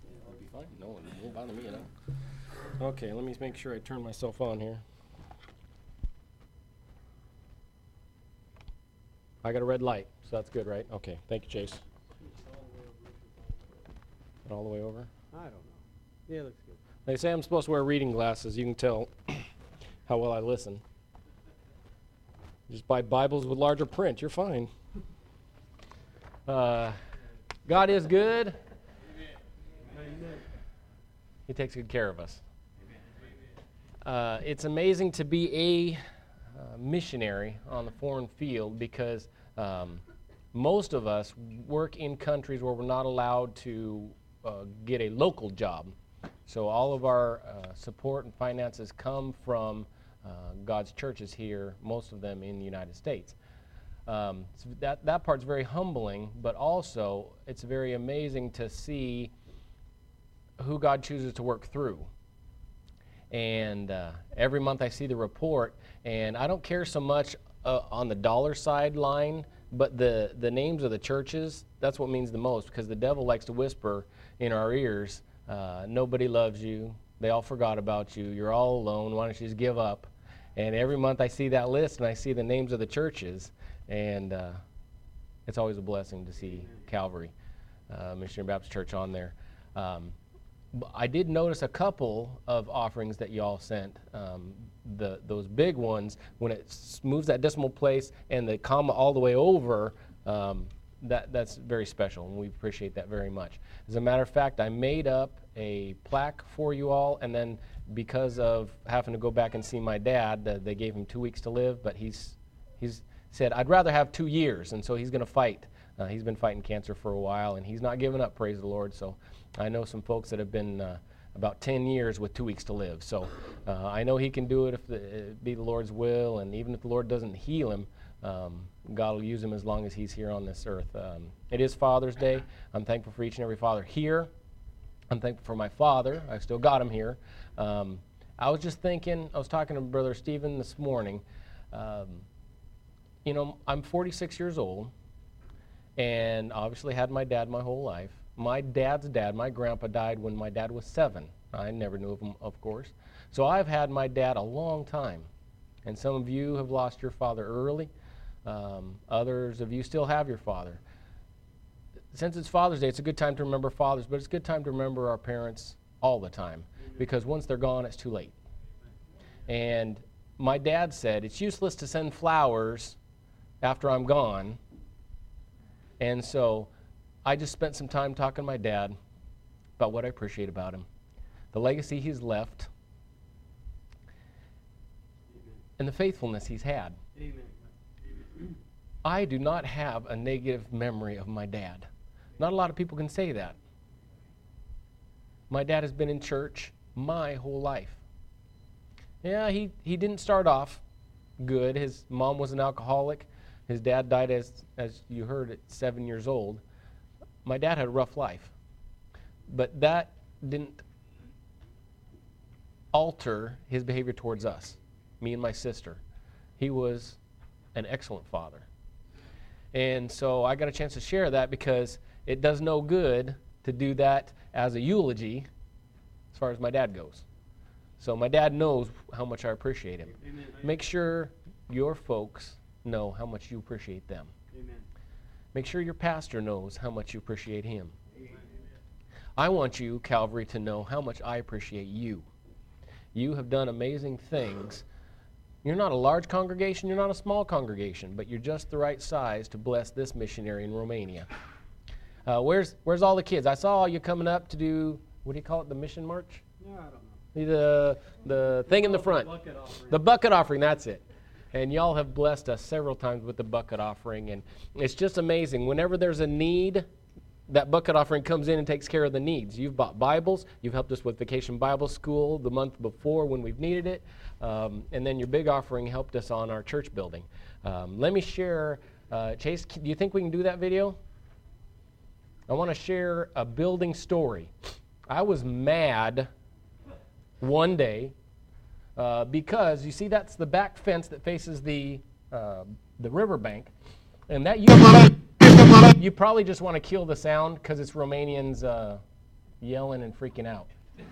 It'll be fine. No, it won't bother me at all. Okay, let me make sure I turn myself on here. I got a red light, so that's good, right? Okay, thank you, Chase. All the way over? I don't know. Yeah, it looks good. They say I'm supposed to wear reading glasses. You can tell how well I listen. Just buy Bibles with larger print. You're fine. God is good. Amen. He takes good care of us. It's amazing to be a missionary on the foreign field because most of us work in countries where we're not allowed to get a local job. So all of our support and finances come from God's churches here, most of them in the United States. So that part's very humbling, but also it's very amazing to see who God chooses to work through. And every month I see the report, and I don't care so much on the dollar side line, but the names of the churches, that's what means the most, because the devil likes to whisper in our ears, nobody loves you, they all forgot about you, you're all alone, why don't you just give up? And every month I see that list, and I see the names of the churches, and it's always a blessing to see Calvary Missionary Baptist Church on there. I did notice a couple of offerings that y'all sent. Those big ones, when it moves that decimal place and the comma all the way over, that's very special, and we appreciate that very much. As a matter of fact, I made up a plaque for you all, and then because of having to go back and see my dad, they gave him 2 weeks to live, but he's said, I'd rather have 2 years, and so he's going to fight. He's been fighting cancer for a while, and he's not giving up, praise the Lord. So I know some folks that have been about 10 years with 2 weeks to live. So I know he can do it if it be the Lord's will, and even if the Lord doesn't heal him, God will use him as long as he's here on this earth. It is Father's Day. I'm thankful for each and every father here. I'm thankful for my father. I still got him here. I was just thinking, I was talking to Brother Stephen this morning. I'm 46 years old, and obviously had my dad my whole life. My dad's dad, my grandpa, died when my dad was 7. I never knew of him, of course. So I've had my dad a long time. And some of you have lost your father early. Others of you still have your father. Since it's Father's Day, it's a good time to remember fathers, but it's a good time to remember our parents all the time. Because once they're gone, it's too late. And my dad said, it's useless to send flowers after I'm gone. And so I just spent some time talking to my dad about what I appreciate about him, the legacy he's left, and the faithfulness he's had. Amen. I do not have a negative memory of my dad. Not a lot of people can say that. My dad has been in church my whole life. Yeah, he didn't start off good. His mom was an alcoholic. His dad died, as you heard, at 7 years old. My dad had a rough life. But that didn't alter his behavior towards us, me and my sister. He was an excellent father. And so I got a chance to share that because it does no good to do that as a eulogy as far as my dad goes. So my dad knows how much I appreciate him. Amen. Make sure your folks know how much you appreciate them. Amen. Make sure your pastor knows how much you appreciate him. Amen. I want you, Calvary, to know how much I appreciate you. You have done amazing things. You're not a large congregation, you're not a small congregation, but you're just the right size to bless this missionary in Romania. Where's all the kids? I saw you coming up to do, what do you call it, the mission march? No, I don't know. The thing in the front. Bucket offering. The bucket offering, that's it. And y'all have blessed us several times with the bucket offering. And it's just amazing. Whenever there's a need, that bucket offering comes in and takes care of the needs. You've bought Bibles. You've helped us with Vacation Bible School the month before when we've needed it. And then your big offering helped us on our church building. Let me share, Chase, do you think we can do that video? I want to share a building story. I was mad one day because you see that's the back fence that faces the riverbank, and that you probably just want to kill the sound because it's Romanians yelling and freaking out.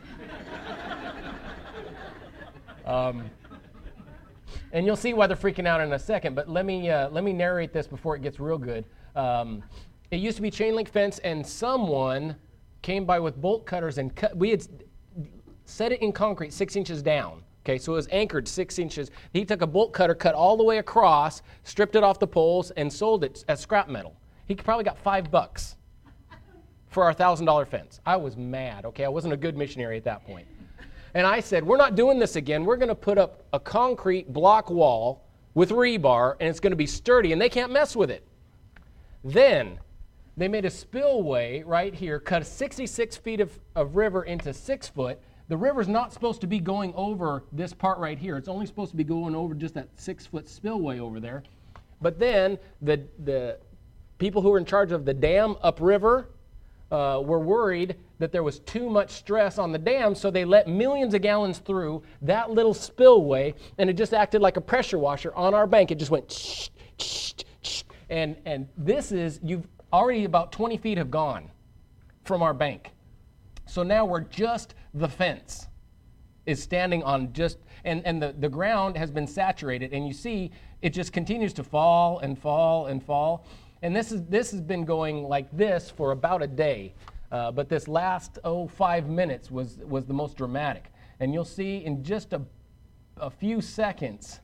And you'll see why they're freaking out in a second, but let me narrate this before it gets real good. It used to be chain link fence, and someone came by with bolt cutters and cut. We had set it in concrete 6 inches down. Okay, so it was anchored 6 inches. He took a bolt cutter, cut all the way across, stripped it off the poles, and sold it as scrap metal. He probably got $5 for our $1,000 fence. I was mad. Okay, I wasn't a good missionary at that point. And I said, we're not doing this again. We're going to put up a concrete block wall with rebar, and it's going to be sturdy, and they can't mess with it. Then they made a spillway right here, cut 66 feet of river into 6 foot. The river's not supposed to be going over this part right here. It's only supposed to be going over just that 6-foot spillway over there. But then the people who were in charge of the dam upriver were worried that there was too much stress on the dam, so they let millions of gallons through that little spillway, and it just acted like a pressure washer on our bank. It just went shh, shh, shh. And this is, you've already about 20 feet have gone from our bank. So now we're just, the fence is standing on just, and the ground has been saturated, and you see it just continues to fall and fall and fall. And this has been going like this for about a day. But this last 5 minutes was the most dramatic. And you'll see in just a few seconds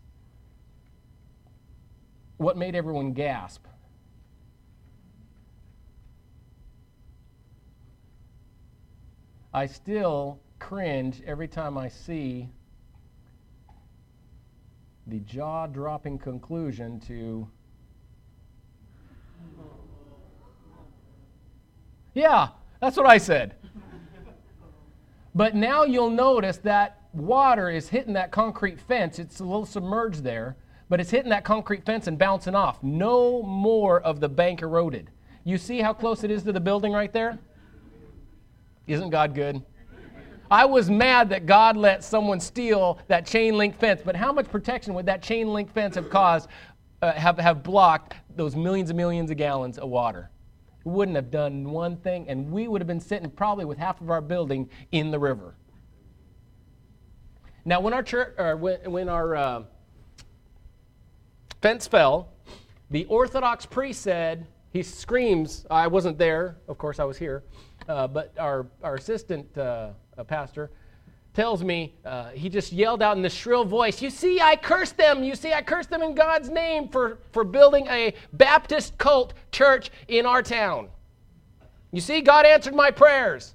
what made everyone gasp. I still cringe every time I see the jaw-dropping conclusion to, yeah, that's what I said. But now you'll notice that water is hitting that concrete fence. It's a little submerged there, but it's hitting that concrete fence and bouncing off. No more of the bank eroded. You see how close it is to the building right there? Isn't God good? I was mad that God let someone steal that chain link fence, but how much protection would that chain link fence have caused, have blocked those millions and millions of gallons of water? It wouldn't have done one thing, and we would have been sitting probably with half of our building in the river. Now, when our church, or when our fence fell, the Orthodox priest said, he screams, I wasn't there, of course I was here, but our assistant pastor tells me, he just yelled out in this shrill voice, you see, I cursed them. You see, I cursed them in God's name for building a Baptist cult church in our town. You see, God answered my prayers.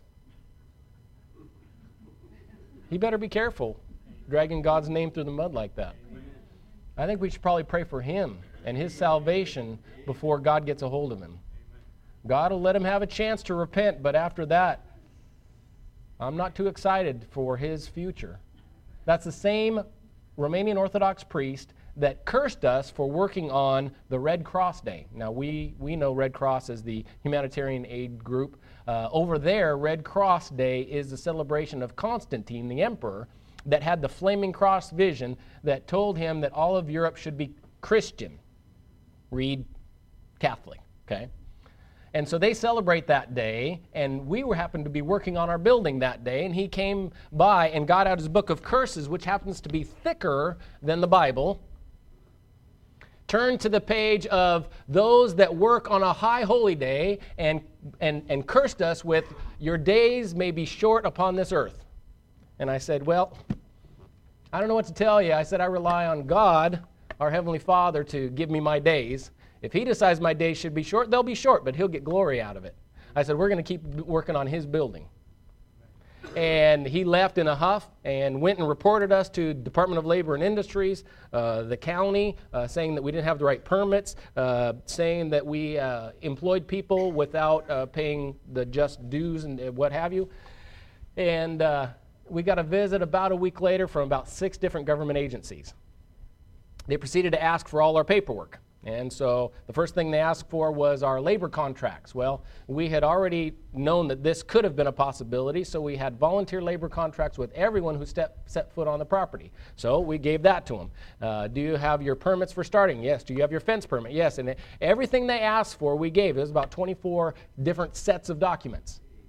He better be careful dragging God's name through the mud like that. I think we should probably pray for him and his salvation before God gets a hold of him. God will let him have a chance to repent, but after that, I'm not too excited for his future. That's the same Romanian Orthodox priest that cursed us for working on the Red Cross Day. Now, we know Red Cross as the humanitarian aid group. Over there, Red Cross Day is the celebration of Constantine, the emperor, that had the flaming cross vision that told him that all of Europe should be Christian. Read Catholic, okay? And so they celebrate that day, and we happened to be working on our building that day, and he came by and got out his book of curses, which happens to be thicker than the Bible, turned to the page of those that work on a high holy day, and cursed us with, your days may be short upon this earth. And I said, well, I don't know what to tell you. I said, I rely on God, our Heavenly Father, to give me my days. If he decides my days should be short, they'll be short, but he'll get glory out of it. I said, we're going to keep working on his building. And he left in a huff and went and reported us to Department of Labor and Industries, the county, saying that we didn't have the right permits, saying that we employed people without paying the just dues and what have you. And we got a visit about a week later from about 6 different government agencies. They proceeded to ask for all our paperwork. And so the first thing they asked for was our labor contracts. Well, we had already known that this could have been a possibility, so we had volunteer labor contracts with everyone who set foot on the property. So we gave that to them. Do you have your permits for starting? Yes. Do you have your fence permit? Yes. And everything they asked for, we gave. It was about 24 different sets of documents.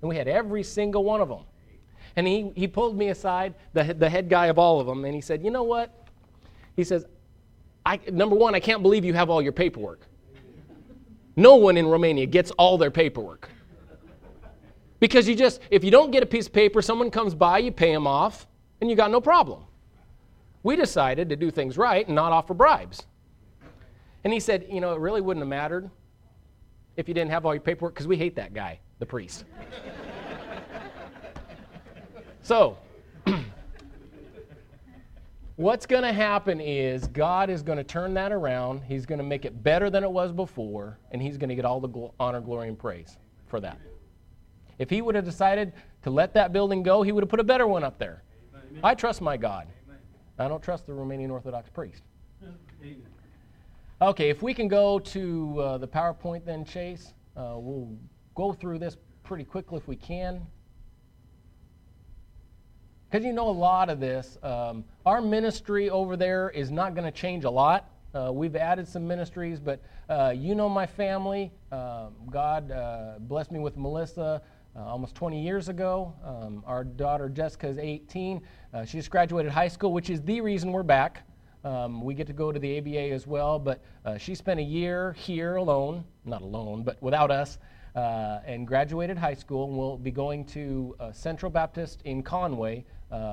And we had every single one of them. And he pulled me aside, the head guy of all of them, and he said, you know what? He says, number one, I can't believe you have all your paperwork. No one in Romania gets all their paperwork. Because if you don't get a piece of paper, someone comes by, you pay them off, and you got no problem. We decided to do things right and not offer bribes. And he said, it really wouldn't have mattered if you didn't have all your paperwork, because we hate that guy, the priest. So, what's going to happen is God is going to turn that around. He's going to make it better than it was before, and he's going to get all the honor, glory, and praise for that. If he would have decided to let that building go, he would have put a better one up there. Amen. I trust my God. Amen. I don't trust the Romanian Orthodox priest. Amen. Okay, if we can go to the PowerPoint then, Chase. We'll go through this pretty quickly if we can. Because a lot of this, our ministry over there is not going to change a lot. We've added some ministries, but my family. God blessed me with Melissa almost 20 years ago. Our daughter Jessica is 18. She just graduated high school, which is the reason we're back. We get to go to the ABA as well, but she spent a year here alone, not alone, but without us, and graduated high school, and we'll be going to Central Baptist in Conway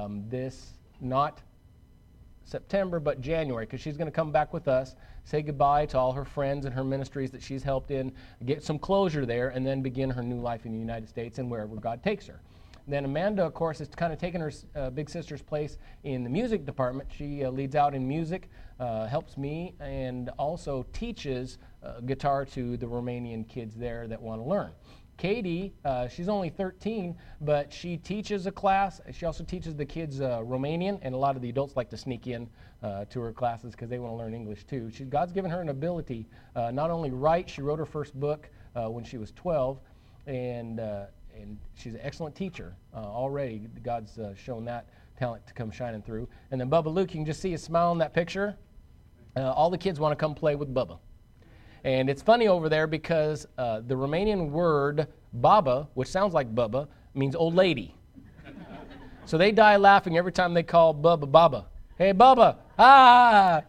not September, but January, because she's going to come back with us, say goodbye to all her friends and her ministries that she's helped in, get some closure there, and then begin her new life in the United States and wherever God takes her. Then Amanda, of course, is kind of taking her big sister's place in the music department. She leads out in music, helps me, and also teaches guitar to the Romanian kids there that want to learn. Katie, she's only 13, but she teaches a class. She also teaches the kids Romanian, and a lot of the adults like to sneak in to her classes because they want to learn English too. God's given her an ability, not only write, she wrote her first book when she was 12, and she's an excellent teacher already. God's shown that talent to come shining through. And then Bubba Luke, you can just see his smile in that picture. All the kids want to come play with Bubba. And it's funny over there because the Romanian word baba, which sounds like Bubba, means old lady. So they die laughing every time they call Bubba Baba. Hey, Bubba, ah!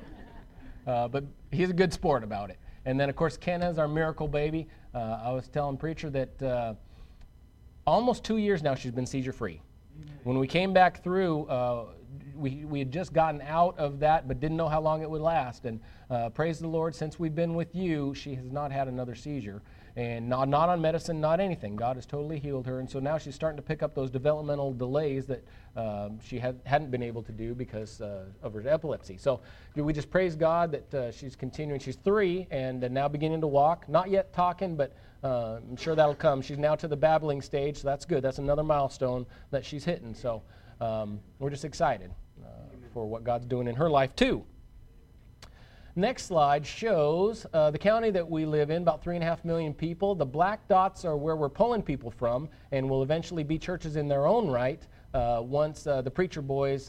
But he's a good sport about it. And then, of course, Kenna's our miracle baby. I was telling Preacher that almost 2 years now she's been seizure-free. When we came back through, we had just gotten out of that but didn't know how long it would last. And praise the Lord, since we've been with you, she has not had another seizure. And not on medicine, not anything. God has totally healed her. And so now she's starting to pick up those developmental delays that she hadn't been able to do because of her epilepsy. So we just praise God that she's continuing. She's 3 and now beginning to walk. Not yet talking, but I'm sure that'll come. She's now to the babbling stage, so that's good. That's another milestone that she's hitting. So we're just excited for what God's doing in her life too. Next slide shows the county that we live in, about 3.5 million people. The black dots are where we're pulling people from and will eventually be churches in their own right once the preacher boys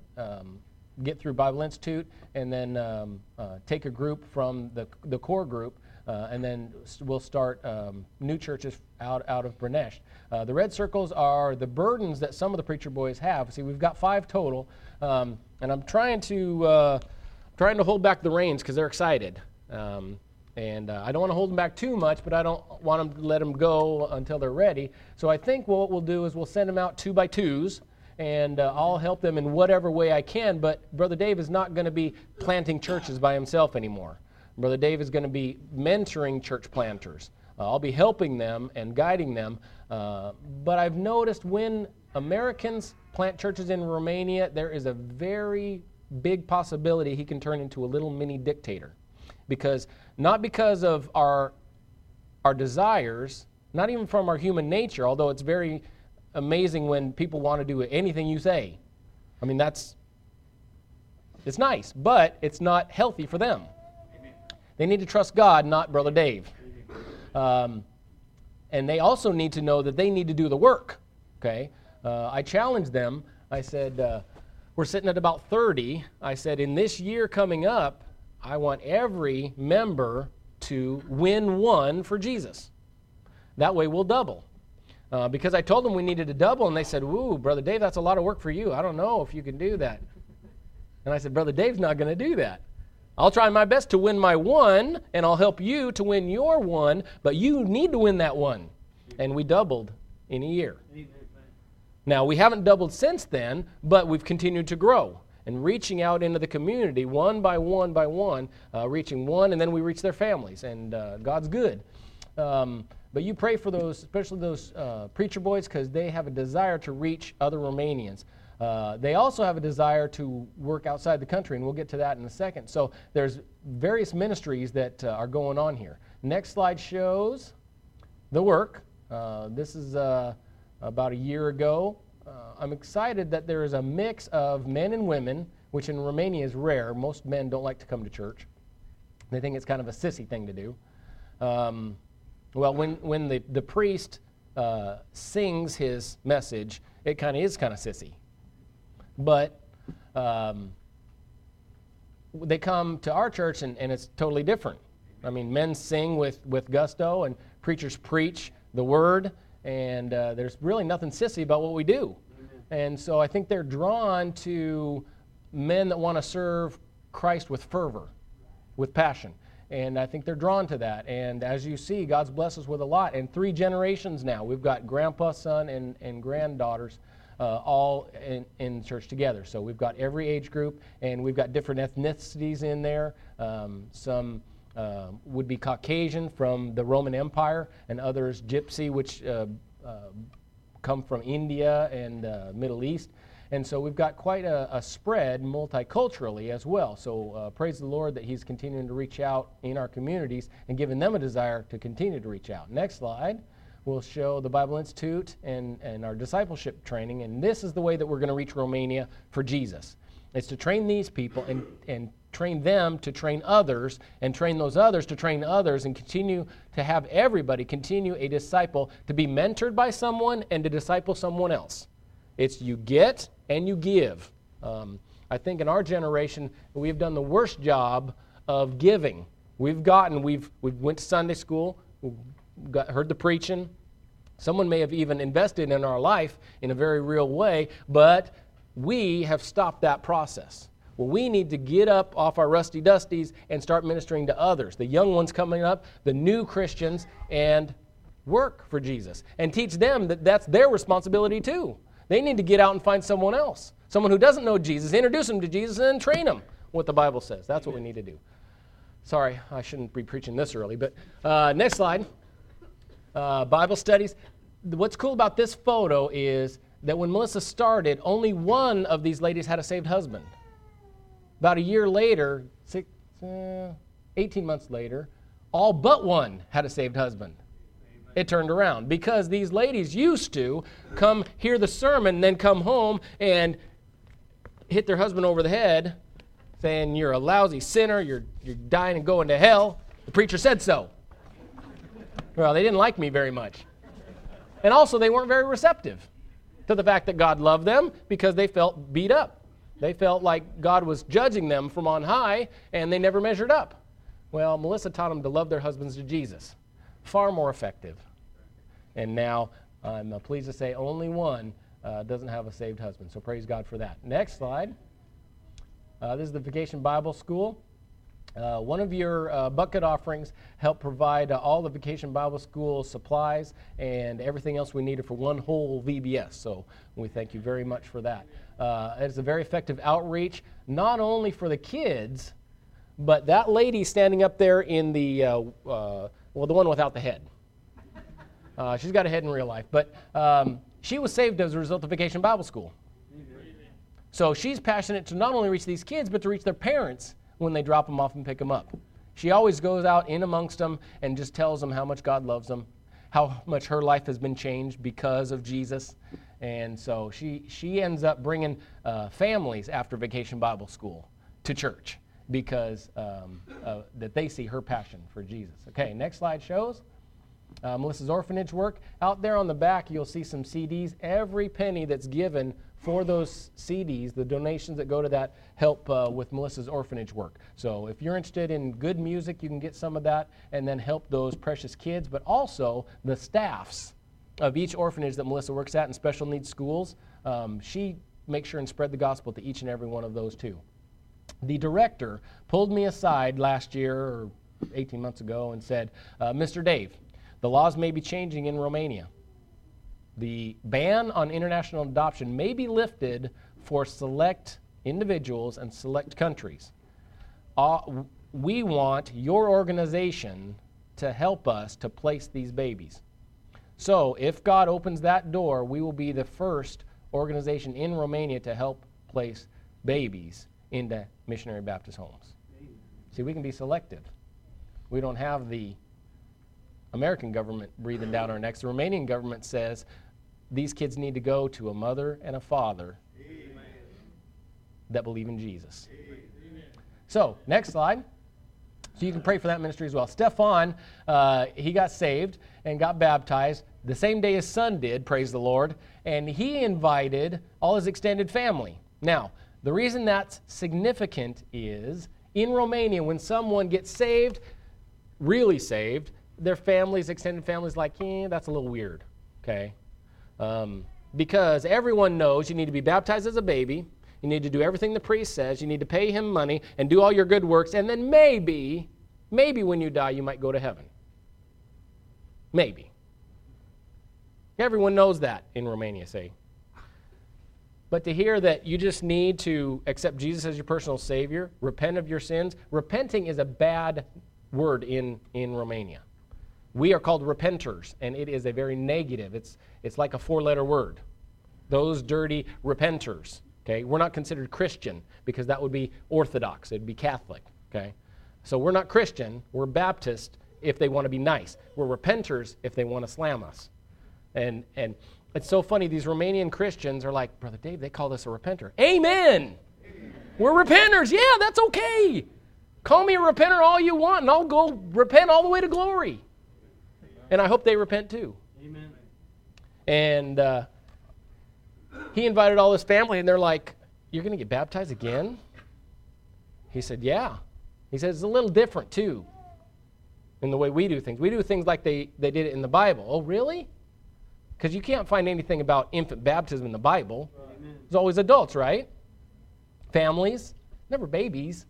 get through Bible Institute and then take a group from the core group and then we'll start new churches out of Bernesh. The red circles are the burdens that some of the preacher boys have. See, we've got 5 total, and I'm trying to hold back the reins because they're excited. And I don't want to hold them back too much, but I don't want them to let them go until they're ready. So I think what we'll do is we'll send them out 2 by 2s, and I'll help them in whatever way I can. But Brother Dave is not going to be planting churches by himself anymore. Brother Dave is going to be mentoring church planters. I'll be helping them and guiding them. But I've noticed when Americans plant churches in Romania, there is a very big possibility he can turn into a little mini dictator. Not because of our desires, not even from our human nature, although it's very amazing when people want to do anything you say. I mean, it's nice, but it's not healthy for them. They need to trust God, not Brother Dave. And they also need to know that they need to do the work. Okay? I challenged them. I said, we're sitting at about 30. I said, in this year coming up, I want every member to win one for Jesus. That way we'll double. because I told them we needed to double, and they said, "Ooh, Brother Dave, that's a lot of work for you. I don't know if you can do that." And I said, "Brother Dave's not going to do that. I'll try my best to win my one, and I'll help you to win your one, but you need to win that one." And we doubled in a year. Now, we haven't doubled since then, but we've continued to grow and reaching out into the community one by one by one, reaching one, and then we reach their families, and God's good. But you pray for those, especially those preacher boys, because they have a desire to reach other Romanians. They also have a desire to work outside the country, and we'll get to that in a second. So there's various ministries that are going on here. Next slide shows the work. This is about a year ago. I'm excited that there is a mix of men and women, which in Romania is rare. Most men don't like to come to church. They think it's kind of a sissy thing to do. Well, when the priest sings his message, it kind of is kind of sissy. But they come to our church, and it's totally different. I mean, men sing with gusto, and preachers preach the word, and there's really nothing sissy about what we do. And so I think they're drawn to men that want to serve Christ with fervor, with passion. And I think they're drawn to that. And as you see, God's blessed us with a lot. And 3 generations now. We've got grandpa, son, and granddaughters all in church together. So we've got every age group, and we've got different ethnicities in there. Some would be Caucasian from the Roman Empire, and others Gypsy, which come from India and Middle East. And so we've got quite a spread multiculturally as well. So praise the Lord that He's continuing to reach out in our communities and giving them a desire to continue to reach out. Next slide will show the Bible Institute and our discipleship training. And this is the way that we're going to reach Romania for Jesus. It's to train these people and train them to train others, and train those others to train others, and continue to have everybody continue a disciple, to be mentored by someone and to disciple someone else. It's you get and you give. I think in our generation, we've done the worst job of giving. We've went to Sunday school, heard the preaching. Someone may have even invested in our life in a very real way, but we have stopped that process. Well, we need to get up off our rusty dusties and start ministering to others, the young ones coming up, the new Christians, and work for Jesus and teach them that that's their responsibility too. They need to get out and find someone else, someone who doesn't know Jesus, introduce them to Jesus, and then train them what the Bible says. That's what we need to do. Sorry, I shouldn't be preaching this early, but next slide. Bible studies. What's cool about this photo is that when Melissa started, only one of these ladies had a saved husband. About a year later, 18 months later, all but one had a saved husband. It turned around because these ladies used to come hear the sermon, then come home and hit their husband over the head saying, "You're a lousy sinner, you're dying and going to hell. The preacher said so." Well, they didn't like me very much. And also, they weren't very receptive to the fact that God loved them because they felt beat up. They felt like God was judging them from on high, and they never measured up. Well, Melissa taught them to love their husbands to Jesus. Far more effective. And now, I'm pleased to say only one doesn't have a saved husband. So praise God for that. Next slide. This is the Vacation Bible School. One of your bucket offerings helped provide all the Vacation Bible School supplies and everything else we needed for one whole VBS. So we thank you very much for that. It's a very effective outreach, not only for the kids, but that lady standing up there in the, the one without the head. She's got a head in real life, but she was saved as a result of Vacation Bible School. So she's passionate to not only reach these kids, but to reach their parents when they drop them off and pick them up. She always goes out in amongst them and just tells them how much God loves them, how much her life has been changed because of Jesus. And so she ends up bringing families after Vacation Bible School to church because that they see her passion for Jesus. Okay, next slide shows Melissa's orphanage work. Out there on the back, you'll see some CDs. Every penny that's given for those CDs, the donations that go to that, help with Melissa's orphanage work. So if you're interested in good music, you can get some of that and then help those precious kids, but also the staffs of each orphanage that Melissa works at in special needs schools, she makes sure and spread the gospel to each and every one of those too. The director pulled me aside last year or 18 months ago and said, Mr. Dave, the laws may be changing in Romania. The ban on international adoption may be lifted for select individuals and select countries. We want your organization to help us to place these babies. So if God opens that door, we will be the first organization in Romania to help place babies into missionary Baptist homes. See, we can be selective. We don't have the American government breathing down our necks. The Romanian government says these kids need to go to a mother and a father that believe in Jesus. So, next slide. So you can pray for that ministry as well. Stefan, he got saved and got baptized the same day his son did, praise the Lord, and he invited all his extended family. Now, the reason that's significant is in Romania, when someone gets saved, really saved, their families, extended families, like, that's a little weird, okay? Because everyone knows you need to be baptized as a baby, you need to do everything the priest says, you need to pay him money and do all your good works, and then maybe when you die, you might go to heaven. Maybe. Everyone knows that in Romania, say. But to hear that you just need to accept Jesus as your personal Savior, repent of your sins, repenting is a bad word in Romania. We are called repenters, and it is a very negative. It's like a four-letter word. Those dirty repenters. Okay, we're not considered Christian because that would be Orthodox. It'd be Catholic. Okay, so we're not Christian. We're Baptist if they want to be nice. We're repenters if they want to slam us. And it's so funny. These Romanian Christians are like, Brother Dave, they call us a repenter. Amen. We're repenters. Yeah, that's okay. Call me a repenter all you want, and I'll go repent all the way to glory. And I hope they repent too. Amen. And he invited all his family, and they're like, you're going to get baptized again? He said, yeah. He said, it's a little different, too, in the way we do things. We do things like they did it in the Bible. Oh, really? Because you can't find anything about infant baptism in the Bible. Amen. It's always adults, right? Families, never babies.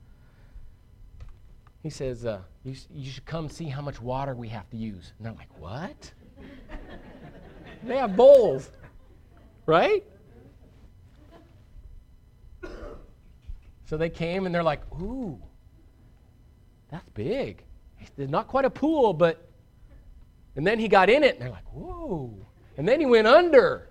He says, you should come see how much water we have to use. And they're like, what? They have bowls. Right? So they came and they're like, ooh, that's big. It's not quite a pool, but... And then he got in it and they're like, whoa. And then he went under.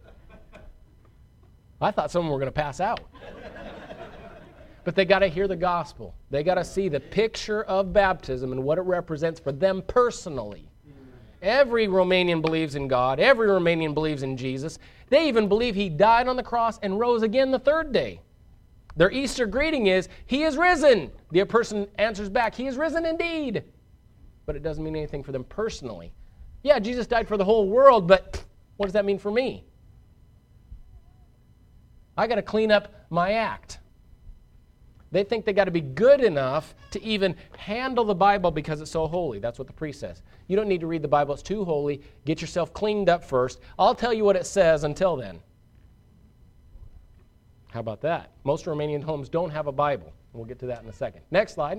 I thought someone were going to pass out. But they got to hear the gospel. They got to see the picture of baptism and what it represents for them personally. Every Romanian believes in God. Every Romanian believes in Jesus. They even believe he died on the cross and rose again the third day. Their Easter greeting is, he is risen. The person answers back, he is risen indeed. But it doesn't mean anything for them personally. Yeah, Jesus died for the whole world, but what does that mean for me? I got to clean up my act. They think they got to be good enough to even handle the Bible because it's so holy. That's what the priest says. You don't need to read the Bible. It's too holy. Get yourself cleaned up first. I'll tell you what it says until then. How about that? Most Romanian homes don't have a Bible. We'll get to that in a second. Next slide.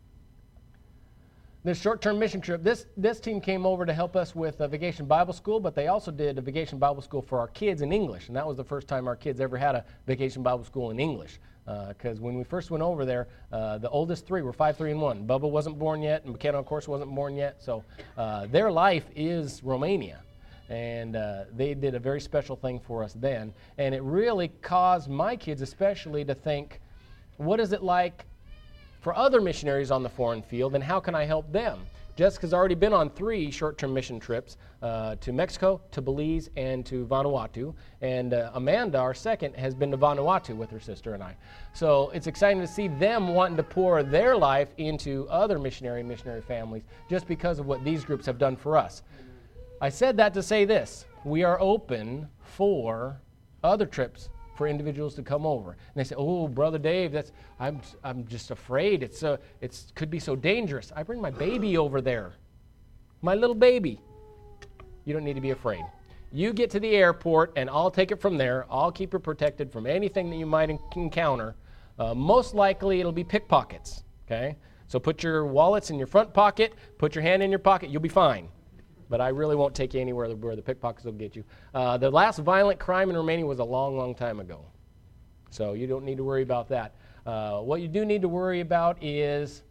This short-term mission trip, this team came over to help us with a Vacation Bible School, but they also did a Vacation Bible School for our kids in English, and that was the first time our kids ever had a Vacation Bible School in English. Because when we first went over there, the oldest three were 5, 3, and 1. Bubba wasn't born yet, and McKenna, of course, wasn't born yet. So their life is Romania. And they did a very special thing for us then. And it really caused my kids especially to think, what is it like for other missionaries on the foreign field, and how can I help them? Jessica's already been on 3 short-term mission trips to Mexico, to Belize, and to Vanuatu. And Amanda, our second, has been to Vanuatu with her sister and I. So it's exciting to see them wanting to pour their life into other missionary families just because of what these groups have done for us. I said that to say this. We are open for other trips for individuals to come over. And they say, oh, Brother Dave, I'm just afraid. It could be so dangerous. I bring my baby over there, my little baby. you don't need to be afraid. You get to the airport, and I'll take it from there. I'll keep you protected from anything that you might encounter. Most likely, it'll be pickpockets, okay? So put your wallets in your front pocket, put your hand in your pocket, you'll be fine. But I really won't take you anywhere where the pickpockets will get you. The last violent crime in Romania was a long, long time ago. So you don't need to worry about that. What you do need to worry about is,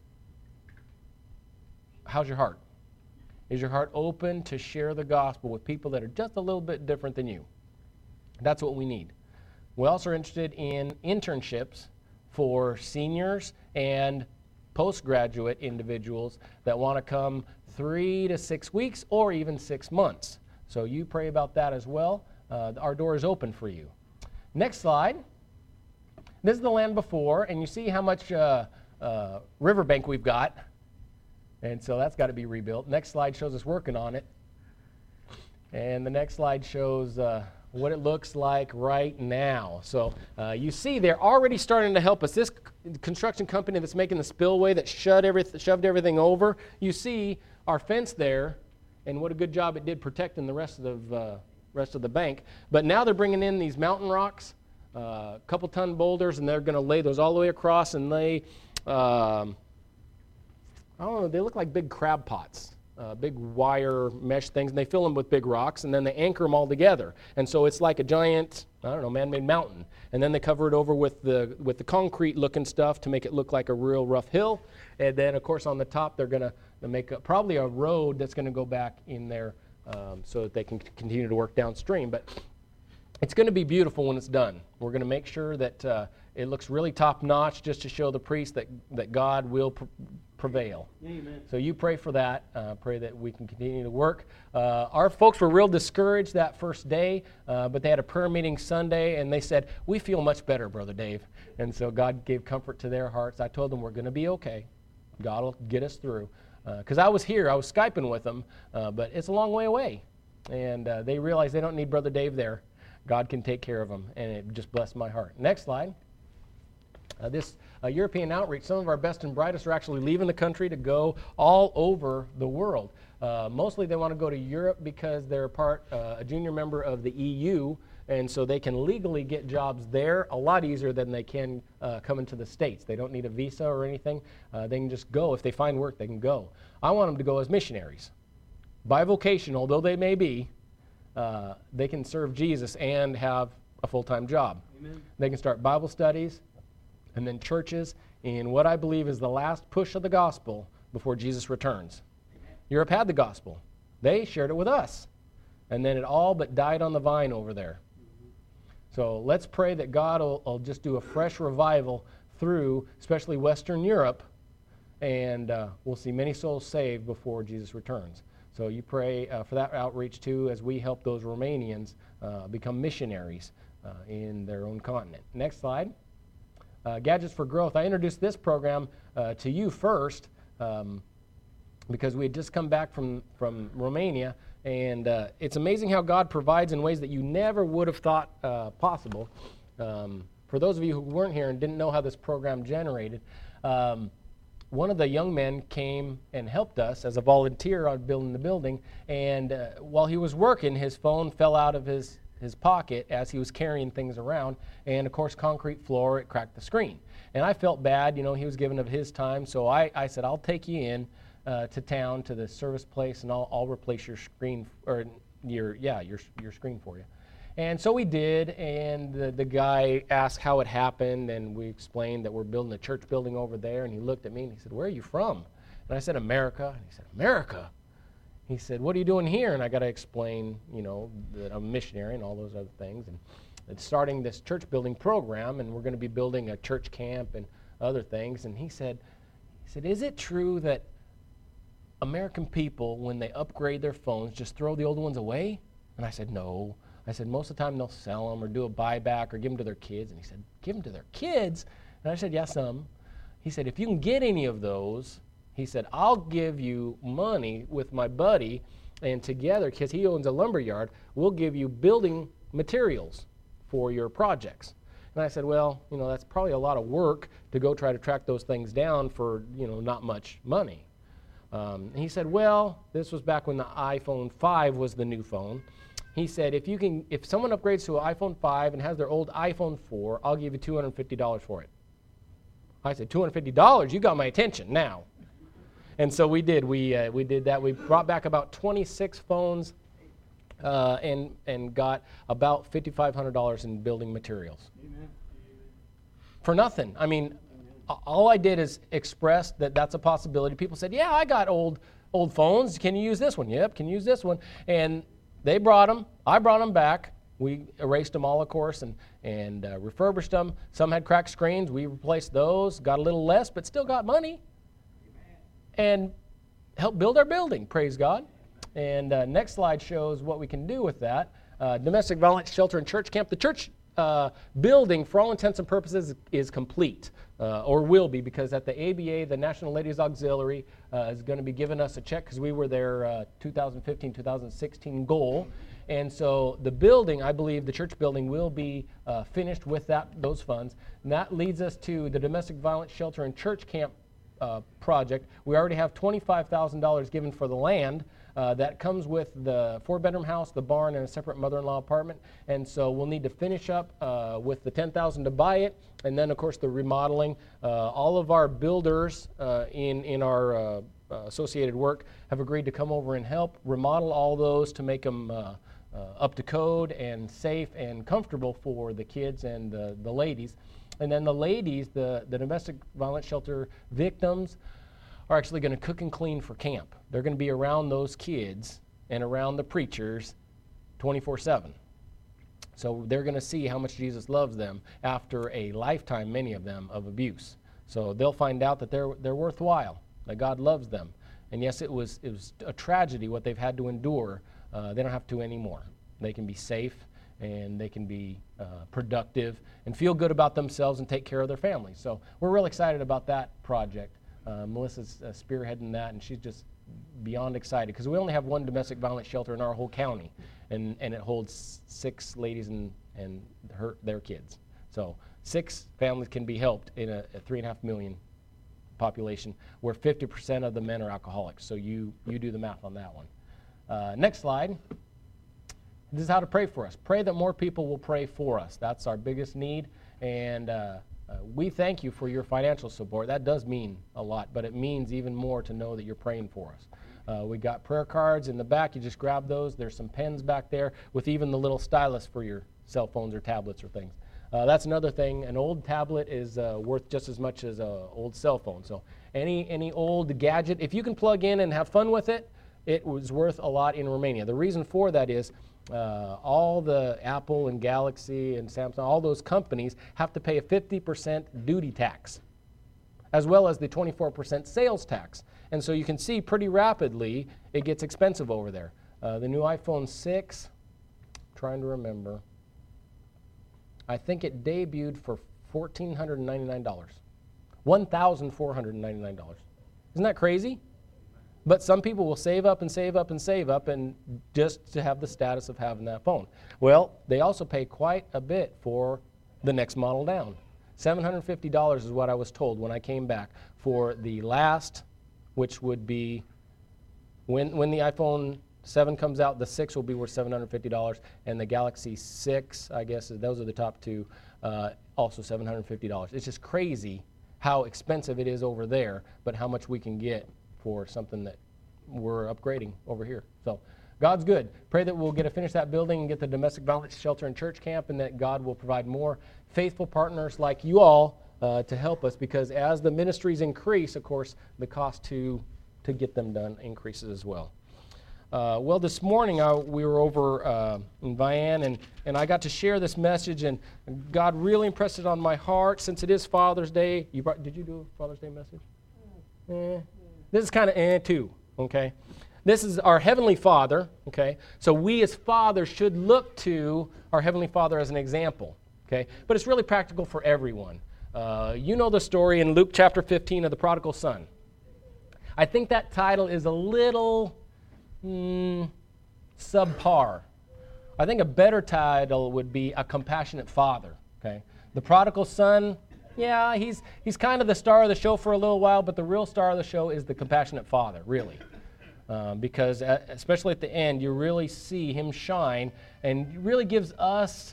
how's your heart? Is your heart open to share the gospel with people that are just a little bit different than you? That's what we need. We also are interested in internships for seniors and postgraduate individuals that want to come 3 to 6 weeks or even 6 months. So you pray about that as well. Our door is open for you. Next slide. This is the land before, and you see how much riverbank we've got. And so that's got to be rebuilt. Next slide shows us working on it. And the next slide shows what it looks like right now. So you see they're already starting to help us. This construction company that's making the spillway that shoved everything over, you see our fence there, and what a good job it did protecting the rest of the bank. But now they're bringing in these mountain rocks, a couple ton boulders, and they're going to lay those all the way across and lay, I don't know, they look like big crab pots, big wire mesh things, and they fill them with big rocks, and then they anchor them all together. And so it's like a giant, I don't know, man-made mountain. And then they cover it over with the concrete-looking stuff to make it look like a real rough hill. And then, of course, on the top, they're going to make probably a road that's going to go back in there so that they can continue to work downstream. But it's going to be beautiful when it's done. We're going to make sure that it looks really top-notch just to show the priest that God will prevail. Amen. So you pray for that. Pray that we can continue to work. Our folks were real discouraged that first day, but they had a prayer meeting Sunday, and they said, we feel much better, Brother Dave. And so God gave comfort to their hearts. I told them we're going to be okay. God will get us through. Because I was here. I was Skyping with them, but it's a long way away. And they realized they don't need Brother Dave there. God can take care of them, and it just blessed my heart. Next slide. This European outreach, some of our best and brightest are actually leaving the country to go all over the world. Mostly they want to go to Europe because they're a junior member of the EU, and so they can legally get jobs there a lot easier than they can come into the States. They don't need a visa or anything. They can just go. If they find work, they can go. I want them to go as missionaries. By vocation, although they may be, they can serve Jesus and have a full-time job. Amen. They can start Bible studies and then churches in what I believe is the last push of the gospel before Jesus returns. Europe had the gospel. They shared it with us. And then it all but died on the vine over there. So let's pray that God will just do a fresh revival through, especially Western Europe, and we'll see many souls saved before Jesus returns. So you pray for that outreach too as we help those Romanians become missionaries in their own continent. Next slide. Gadgets for Growth. I introduced this program to you first because we had just come back from Romania, and it's amazing how God provides in ways that you never would have thought possible. For those of you who weren't here and didn't know how this program generated, one of the young men came and helped us as a volunteer on building the building, and while he was working, his phone fell out of his pocket as he was carrying things around, and of course concrete floor, it cracked the screen. And I felt bad, he was giving of his time, so I said, I'll take you in to town to the service place, and I'll replace your screen, or your screen for you. And so we did, and the guy asked how it happened, and we explained that we're building a church building over there, and he looked at me and he said, where are you from? And I said, America. And he said, America? He said, what are you doing here? And I got to explain, that I'm a missionary and all those other things. And it's starting this church building program, and we're going to be building a church camp and other things. And he said, is it true that American people, when they upgrade their phones, just throw the old ones away? And I said, no. I said, most of the time they'll sell them or do a buyback or give them to their kids. And he said, give them to their kids? And I said, yeah, some. He said, if you can get any of those, he said, I'll give you money with my buddy, and together, because he owns a lumber yard, we'll give you building materials for your projects. And I said, well, that's probably a lot of work to go try to track those things down for, not much money. And he said, well, this was back when the iPhone 5 was the new phone. He said, if someone upgrades to an iPhone 5 and has their old iPhone 4, I'll give you $250 for it. I said, $250? You got my attention now. And so we did. We did that. We brought back about 26 phones and got about $5,500 in building materials. Amen. For nothing. I mean, all I did is express that that's a possibility. People said, yeah, I got old phones. Can you use this one? Yep, can you use this one? And they brought them. I brought them back. We erased them all, of course, and refurbished them. Some had cracked screens. We replaced those, got a little less, but still got money. And helped build our building, praise God. And next slide shows what we can do with that. Domestic Violence Shelter and Church Camp. The church building, for all intents and purposes, is complete, or will be, because at the ABA, the National Ladies Auxiliary, is going to be giving us a check because we were their 2015-2016 goal. And so the building, I believe the church building will be finished with those funds. And that leads us to the Domestic Violence Shelter and Church Camp project. We already have $25,000 given for the land. That comes with the 4-bedroom house, the barn, and a separate mother-in-law apartment. And so we'll need to finish up with the $10,000 to buy it, and then, of course, the remodeling. All of our builders in our associated work have agreed to come over and help remodel all those to make them up to code and safe and comfortable for the kids and the ladies. And then the ladies, the domestic violence shelter victims, are actually going to cook and clean for camp. They're going to be around those kids and around the preachers 24/7. So they're going to see how much Jesus loves them after a lifetime, many of them, of abuse. So they'll find out that they're worthwhile, that God loves them. And yes, it was a tragedy what they've had to endure. They don't have to anymore. They can be safe, and they can be productive and feel good about themselves and take care of their families. So we're real excited about that project. Melissa's spearheading that, and she's just beyond excited because we only have one domestic violence shelter in our whole county, and it holds 6 ladies and their kids. So 6 families can be helped in a 3.5 million population, where 50% of the men are alcoholics. So you do the math on that one. Next slide. This is how to pray for us. Pray that more people will pray for us. That's our biggest need, and we thank you for your financial support. That does mean a lot, but it means even more to know that you're praying for us. We got prayer cards in the back. You just grab those. There's some pens back there with even the little stylus for your cell phones or tablets or things. That's another thing. An old tablet is worth just as much as an old cell phone. So any old gadget, if you can plug in and have fun with it, it was worth a lot in Romania. The reason for that is all the Apple and Galaxy and Samsung, all those companies have to pay a 50% duty tax, as well as the 24% sales tax. And so you can see pretty rapidly it gets expensive over there. The new iPhone 6, trying to remember, I think it debuted for $1,499. $1,499. Isn't that crazy? But some people will save up and save up and save up and just to have the status of having that phone. Well, they also pay quite a bit for the next model down. $750 is what I was told when I came back for the last, which would be when the iPhone 7 comes out, the 6 will be worth $750, and the Galaxy 6, I guess, those are the top two, also $750. It's just crazy how expensive it is over there, but how much we can get for something that we're upgrading over here. So God's good. Pray that we'll get to finish that building and get the domestic violence shelter and church camp, and that God will provide more faithful partners like you all to help us, because as the ministries increase, of course, the cost to get them done increases as well. Well, this morning we were over in Vian, and I got to share this message, and God really impressed it on my heart since it is Father's Day. Did you do a Father's Day message? This is kind of too, okay? This is our Heavenly Father, okay? So we as fathers should look to our Heavenly Father as an example, okay? But it's really practical for everyone. You know the story in Luke chapter 15 of the prodigal son. I think that title is a little subpar. I think a better title would be A Compassionate Father, okay? The prodigal son Yeah, he's kind of the star of the show for a little while, but the real star of the show is the compassionate father, really. Because especially at the end, you really see him shine, and it really gives us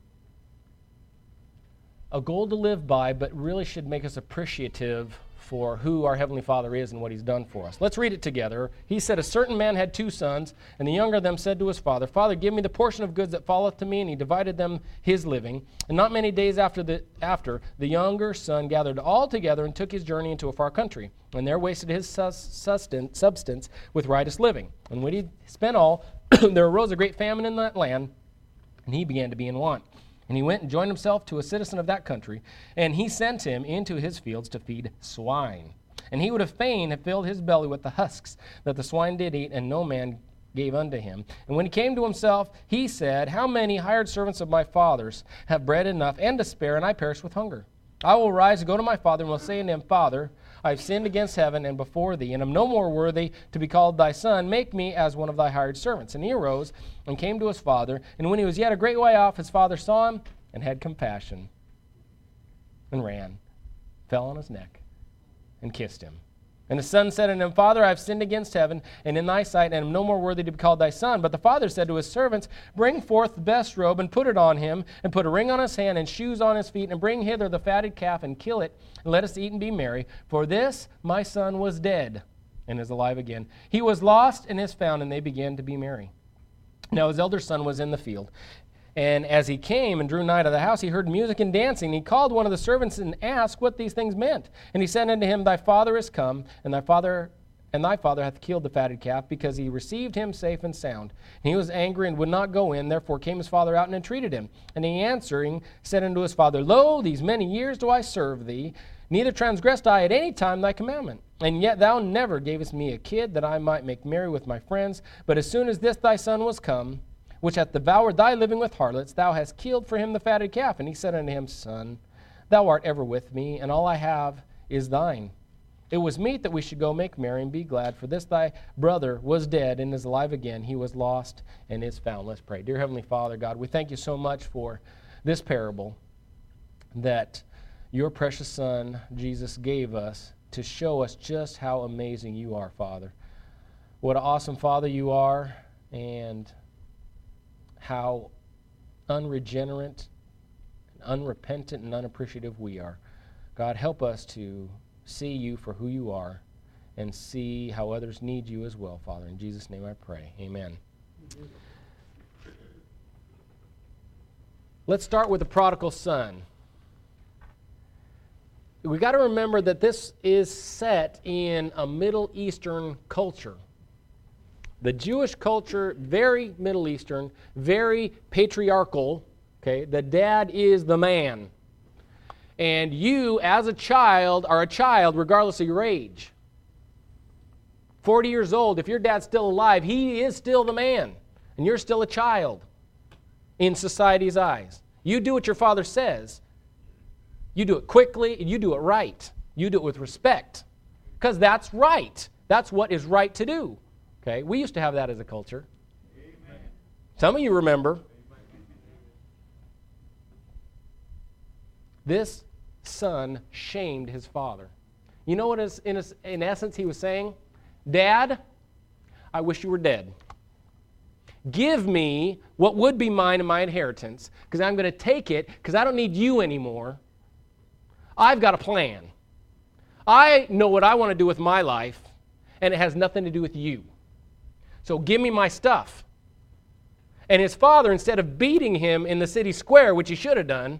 a goal to live by, but really should make us appreciative for who our Heavenly Father is and what He's done for us. Let's read it together. He said, "A certain man had 2 sons, and the younger of them said to his father, 'Father, give me the portion of goods that falleth to me.' And he divided them his living. And not many days after, the younger son gathered all together and took his journey into a far country, and there wasted his substance with riotous living. And when he spent all, there arose a great famine in that land, and he began to be in want. And he went and joined himself to a citizen of that country, and he sent him into his fields to feed swine. And he would have fain have filled his belly with the husks that the swine did eat, and no man gave unto him. And when he came to himself, he said, How many hired servants of my father's have bread enough and to spare, and I perish with hunger? I will rise and go to my father, and will say unto him, Father, I have sinned against heaven and before thee, and am no more worthy to be called thy son. Make me as one of thy hired servants. And he arose and came to his father. And when he was yet a great way off, his father saw him and had compassion, and ran, fell on his neck, and kissed him. And the son said unto him, Father, I have sinned against heaven and in thy sight, and am no more worthy to be called thy son. But the father said to his servants, Bring forth the best robe, and put it on him, and put a ring on his hand, and shoes on his feet, and bring hither the fatted calf, and kill it, and let us eat and be merry. For this my son was dead, and is alive again. He was lost, and is found, and they began to be merry. Now his elder son was in the field. And as he came and drew nigh to the house, he heard music and dancing. He called one of the servants and asked what these things meant. And he said unto him, Thy father is come, and thy father hath killed the fatted calf, because he received him safe and sound. And he was angry and would not go in. Therefore came his father out and entreated him. And he answering said unto his father, Lo, these many years do I serve thee, neither transgressed I at any time thy commandment. And yet thou never gavest me a kid, that I might make merry with my friends. But as soon as this thy son was come, which hath devoured thy living with harlots, thou hast killed for him the fatted calf. And he said unto him, Son, thou art ever with me, and all I have is thine. It was meet that we should go make merry and be glad, for this thy brother was dead and is alive again. He was lost and is found. Let's pray. Dear Heavenly Father, God, we thank you so much for this parable that your precious Son, Jesus, gave us to show us just how amazing you are, Father. What an awesome Father you are, and how unregenerate, unrepentant, and unappreciative we are. God, help us to see you for who you are and see how others need you as well, Father. In Jesus' name I pray. Amen. Let's start with the prodigal son. We got to remember that this is set in a Middle Eastern culture. The Jewish culture, very Middle Eastern, very patriarchal. Okay, the dad is the man. And you, as a child, are a child regardless of your age. 40 years old, if your dad's still alive, he is still the man. And you're still a child in society's eyes. You do what your father says. You do it quickly, and you do it right. You do it with respect. Because that's right. That's what is right to do. Okay, we used to have that as a culture. Amen. Some of you remember. This son shamed his father. You know what in essence he was saying? Dad, I wish you were dead. Give me what would be mine in my inheritance, because I'm going to take it because I don't need you anymore. I've got a plan. I know what I want to do with my life, and it has nothing to do with you. So give me my stuff. And his father, instead of beating him in the city square, which he should have done,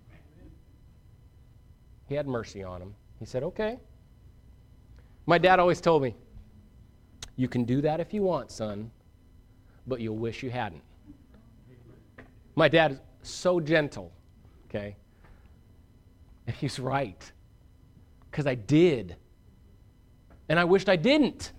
he had mercy on him. He said, okay. My dad always told me, you can do that if you want, son, but you'll wish you hadn't. My dad is so gentle, okay? And he's right. Because I did. And I wished I didn't.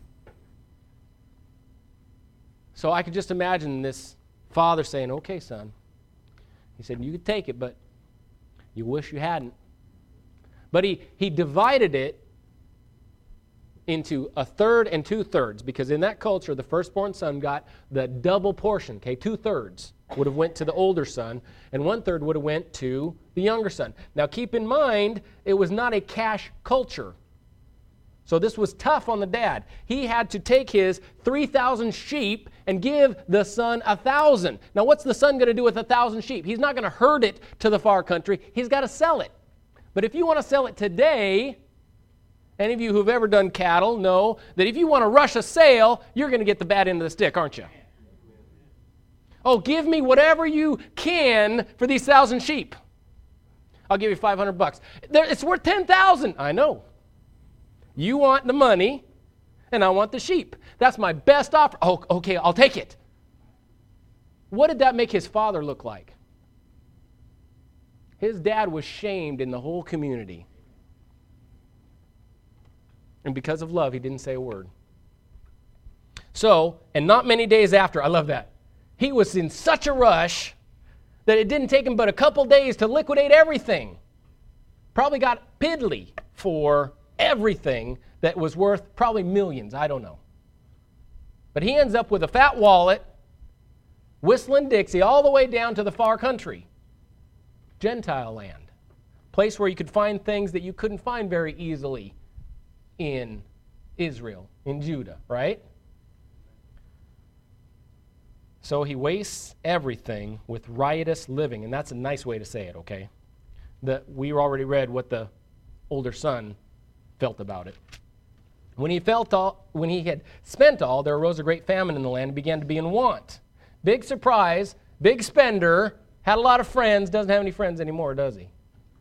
So I could just imagine this father saying, okay, son. He said, you could take it, but you wish you hadn't. But he divided it into a third and 2/3, because in that culture, the firstborn son got the double portion. Okay, 2/3 would have went to the older son, and 1/3 would have went to the younger son. Now, keep in mind, it was not a cash culture. So this was tough on the dad. He had to take his 3,000 sheep and give the son 1,000. Now, what's the son going to do with 1,000 sheep? He's not going to herd it to the far country. He's got to sell it. But if you want to sell it today, any of you who've ever done cattle know that if you want to rush a sale, you're going to get the bad end of the stick, aren't you? Oh, give me whatever you can for these 1,000 sheep. I'll give you $500. It's worth 10,000. I know. You want the money, and I want the sheep. That's my best offer. Oh, okay, I'll take it. What did that make his father look like? His dad was shamed in the whole community. And because of love, he didn't say a word. So, and not many days after, I love that, he was in such a rush that it didn't take him but a couple days to liquidate everything. Probably got piddly for everything that was worth probably millions, I don't know. But he ends up with a fat wallet, whistling Dixie all the way down to the far country, Gentile land, place where you could find things that you couldn't find very easily in Israel, in Judah, right? So he wastes everything with riotous living, and that's a nice way to say it, okay? We already read what the older son felt about it. When he had spent all, there arose a great famine in the land and began to be in want. Big surprise, big spender, had a lot of friends, doesn't have any friends anymore, does he?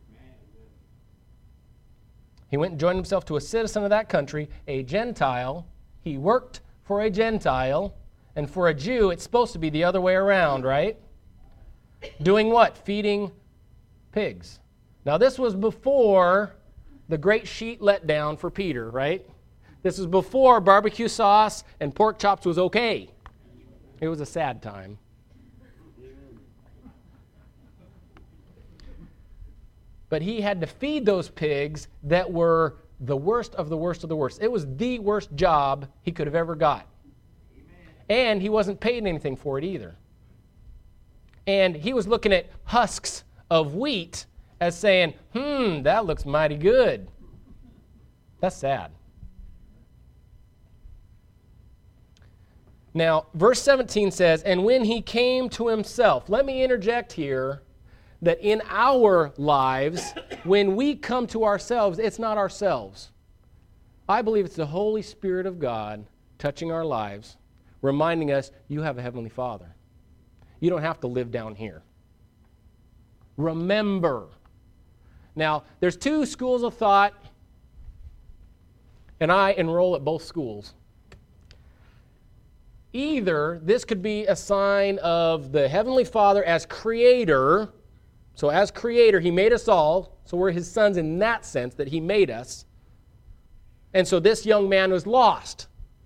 He went and joined himself to a citizen of that country, a Gentile. He worked for a Gentile, and for a Jew, it's supposed to be the other way around, right? Doing what? Feeding pigs. Now, this was before the great sheet letdown for Peter, right? This was before barbecue sauce and pork chops was okay. It was a sad time. But he had to feed those pigs that were the worst of the worst of the worst. It was the worst job he could have ever got. And he wasn't paid anything for it either. And he was looking at husks of wheat as saying, that looks mighty good. That's sad. Now, verse 17 says, and when he came to himself, let me interject here that in our lives, when we come to ourselves, it's not ourselves. I believe it's the Holy Spirit of God touching our lives, reminding us, you have a Heavenly Father. You don't have to live down here. Remember. Now, there's two schools of thought, and I enroll at both schools. Either this could be a sign of the Heavenly Father as creator. So as creator, he made us all. So we're his sons in that sense, that he made us. And so this young man was lost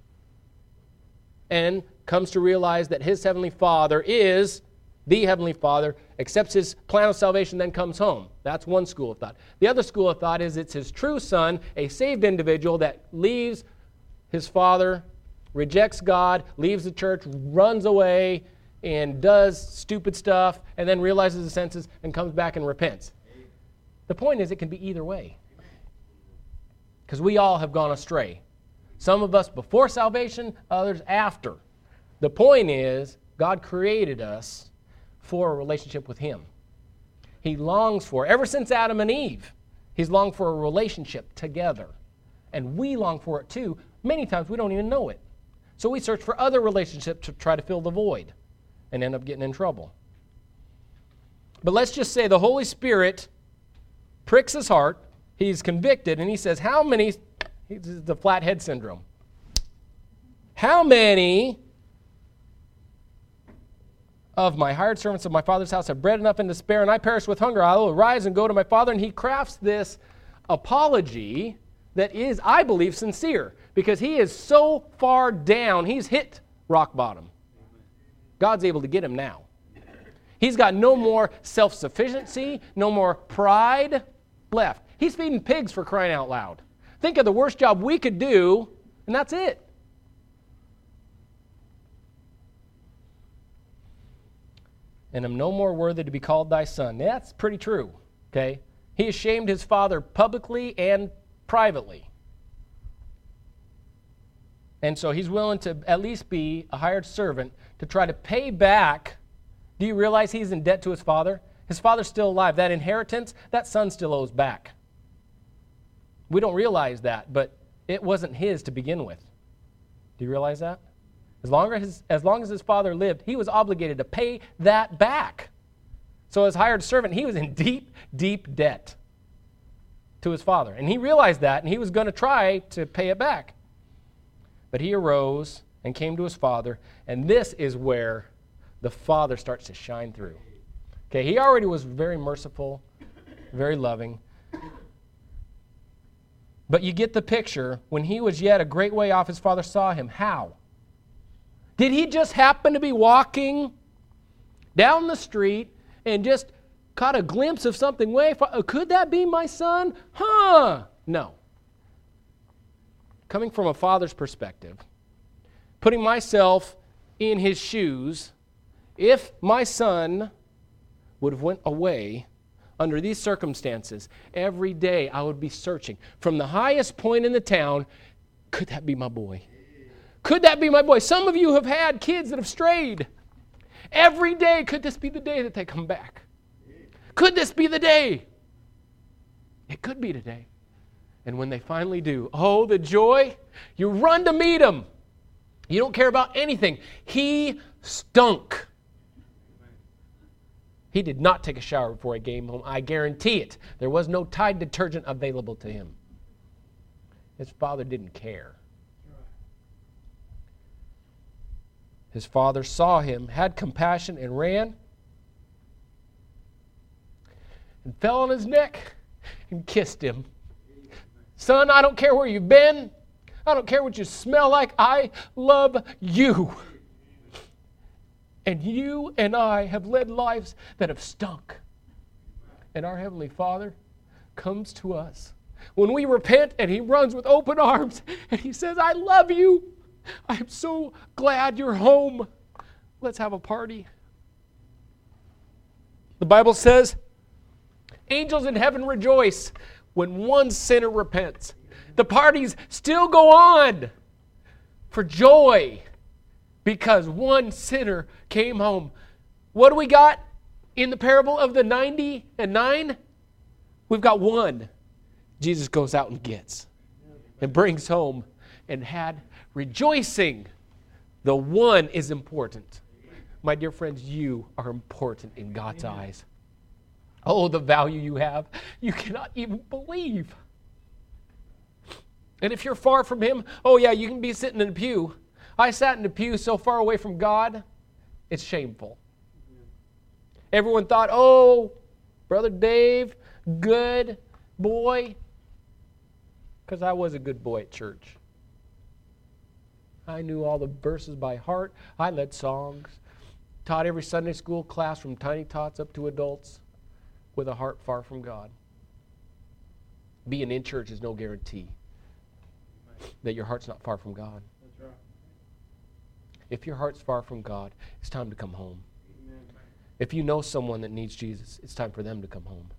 and comes to realize that his Heavenly Father is the Heavenly Father, accepts his plan of salvation, then comes home. That's one school of thought. The other school of thought is it's his true son, a saved individual that leaves his father, rejects God, leaves the church, runs away, and does stupid stuff, and then realizes his senses and comes back and repents. The point is it can be either way. Because we all have gone astray. Some of us before salvation, others after. The point is God created us for a relationship with him. He longs for, ever since Adam and Eve, he's longed for a relationship together. And we long for it too. Many times we don't even know it. So we search for other relationships to try to fill the void and end up getting in trouble. But let's just say the Holy Spirit pricks his heart, he's convicted, and he says, how many, the flathead syndrome, how many of my hired servants of my father's house have bread enough and to spare, and I perish with hunger? I will arise and go to my father. And he crafts this apology that is, I believe, sincere, because he is so far down, he's hit rock bottom. God's able to get him now. He's got no more self-sufficiency, no more pride left. He's feeding pigs, for crying out loud. Think of the worst job we could do, and that's it. And am no more worthy to be called thy son. That's pretty true, okay? He ashamed his father publicly and privately. And so he's willing to at least be a hired servant to try to pay back. Do you realize he's in debt to his father? His father's still alive. That inheritance, that son still owes back. We don't realize that, but it wasn't his to begin with. Do you realize that? As long as his father lived, he was obligated to pay that back. So as hired servant, he was in deep, deep debt to his father. And he realized that, and he was going to try to pay it back. But he arose and came to his father, and this is where the father starts to shine through. Okay, he already was very merciful, very loving. But you get the picture. When he was yet a great way off, his father saw him. How? Did he just happen to be walking down the street and just caught a glimpse of something way far? Could that be my son? No. Coming from a father's perspective, putting myself in his shoes, if my son would have went away under these circumstances, every day I would be searching from the highest point in the town, could that be my boy? Could that be my boy? Some of you have had kids that have strayed. Every day, could this be the day that they come back? Could this be the day? It could be today. And when they finally do, oh, the joy, you run to meet him. You don't care about anything. He stunk. He did not take a shower before he came home. I guarantee it. There was no Tide detergent available to him. His father didn't care. His father saw him, had compassion, and ran and fell on his neck and kissed him. Son, I don't care where you've been. I don't care what you smell like. I love you. And you and I have led lives that have stunk. And our Heavenly Father comes to us when we repent, and He runs with open arms, and He says, I love you. I'm so glad you're home. Let's have a party. The Bible says, angels in heaven rejoice when one sinner repents. The parties still go on for joy because one sinner came home. What do we got in the parable of the 99? We've got one. Jesus goes out and gets and brings home and had rejoicing. The one is important. My dear friends, you are important in God's eyes. Oh, the value you have, you cannot even believe. And if you're far from Him, oh yeah, you can be sitting in a pew. I sat in a pew so far away from God, it's shameful. Everyone thought, oh, Brother Dave, good boy. Because I was a good boy at church. I knew all the verses by heart. I led songs. Taught every Sunday school class from tiny tots up to adults with a heart far from God. Being in church is no guarantee that your heart's not far from God. That's right. If your heart's far from God, it's time to come home. Amen. If you know someone that needs Jesus, it's time for them to come home.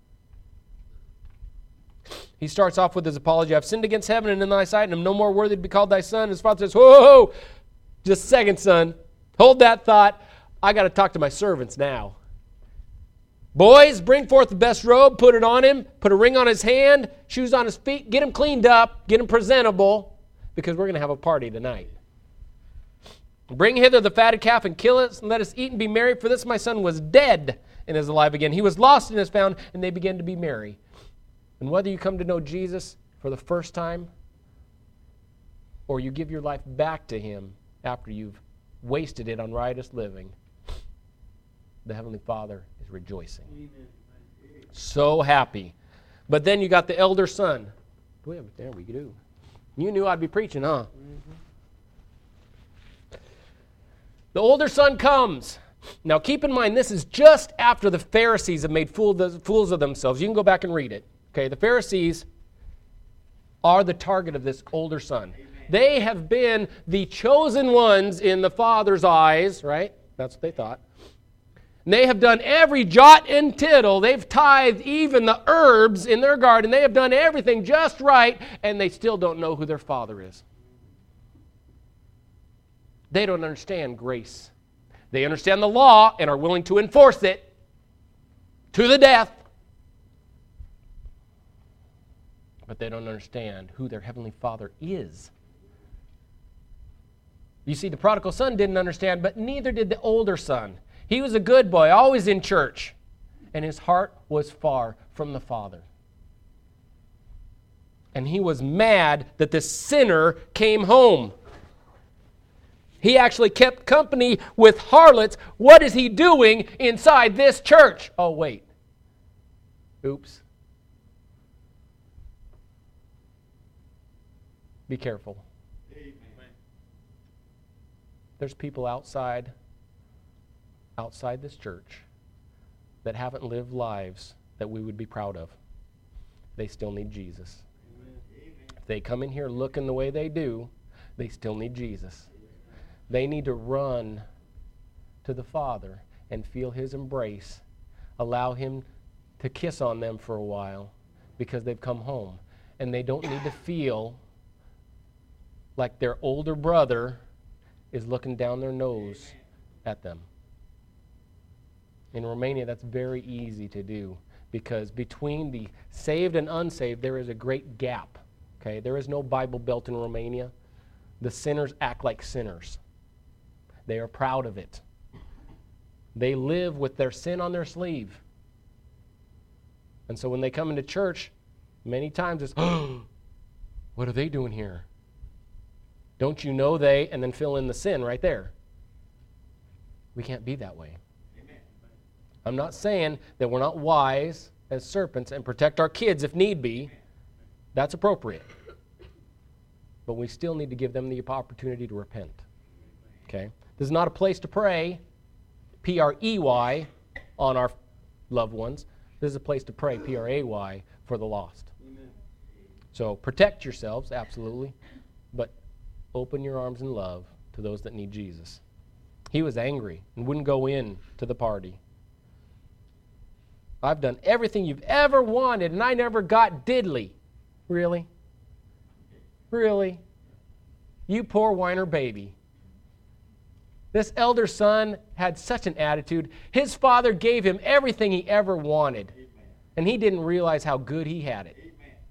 He starts off with his apology. I've sinned against heaven and in thy sight, and am no more worthy to be called thy son. His father says, whoa, just a second, son. Hold that thought. I got to talk to my servants now. Boys, bring forth the best robe, put it on him, put a ring on his hand, shoes on his feet, get him cleaned up, get him presentable, because we're going to have a party tonight. Bring hither the fatted calf and kill it, and let us eat and be merry, for this my son was dead and is alive again. He was lost and is found, and they began to be merry. And whether you come to know Jesus for the first time or you give your life back to Him after you've wasted it on riotous living, the Heavenly Father is rejoicing. Amen. So happy. But then you got the elder son. There we do. You knew I'd be preaching, huh? Mm-hmm. The older son comes. Now keep in mind, this is just after the Pharisees have made fools of themselves. You can go back and read it. Okay, the Pharisees are the target of this older son. They have been the chosen ones in the Father's eyes, right? That's what they thought. And they have done every jot and tittle. They've tithed even the herbs in their garden. They have done everything just right, and they still don't know who their Father is. They don't understand grace. They understand the law and are willing to enforce it to the death. But they don't understand who their Heavenly Father is. You see, the prodigal son didn't understand, but neither did the older son. He was a good boy, always in church, and his heart was far from the Father. And he was mad that the sinner came home. He actually kept company with harlots. What is he doing inside this church? Oh, wait. Oops. Be careful. Amen. There's people outside this church that haven't lived lives that we would be proud of. They still need Jesus. Amen. If they come in here looking the way they do, they still need Jesus. They need to run to the Father and feel His embrace. Allow Him to kiss on them for a while because they've come home. And they don't need to feel like their older brother is looking down their nose at them. In Romania, that's very easy to do because between the saved and unsaved, there is a great gap. Okay, there is no Bible Belt in Romania. The sinners act like sinners. They are proud of it. They live with their sin on their sleeve. And so when they come into church, many times it's, oh, what are they doing here? Don't you know they, and then fill in the sin right there. We can't be that way. Amen. I'm not saying that we're not wise as serpents and protect our kids if need be. That's appropriate. But we still need to give them the opportunity to repent. Okay? This is not a place to pray, P-R-E-Y, on our loved ones. This is a place to pray, P-R-A-Y, for the lost. Amen. So protect yourselves, absolutely, but open your arms in love to those that need Jesus. He was angry and wouldn't go in to the party. I've done everything you've ever wanted, and I never got diddly. Really? Really? You poor whiner baby. This elder son had such an attitude. His father gave him everything he ever wanted, and he didn't realize how good he had it.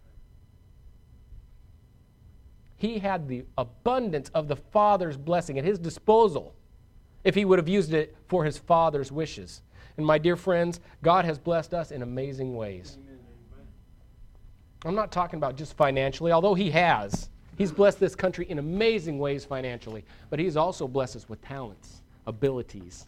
He had the abundance of the Father's blessing at his disposal if he would have used it for his Father's wishes. And my dear friends, God has blessed us in amazing ways. I'm not talking about just financially, although He has. He's blessed this country in amazing ways financially, but He's also blessed us with talents, abilities,